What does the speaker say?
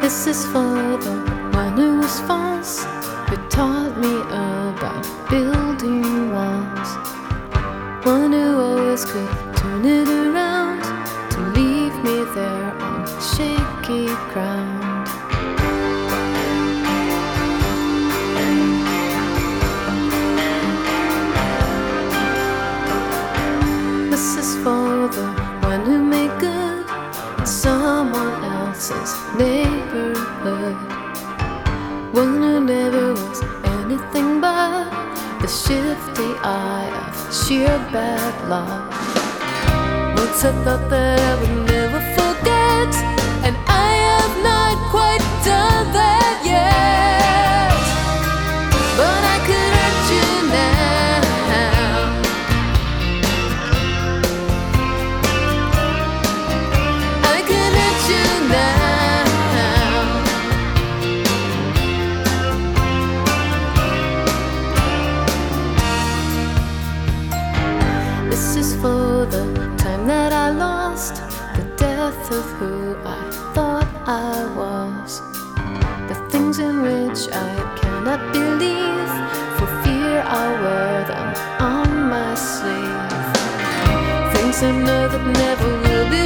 This is for the one who was false, who taught me about building walls. One who always could turn it around to leave me there on shaky ground. This is for the one who made good someone else's neighborhood. One who never was anything but the shifty eye of sheer bad luck. Once I thought that I would never forget, and I have not quite done that yet. But I could hurt you now. I could hurt you now. This is for the time that I lost, the death of who I thought I was, the things in which I cannot believe, for fear I'll wear them on my sleeve. Things I know that never will be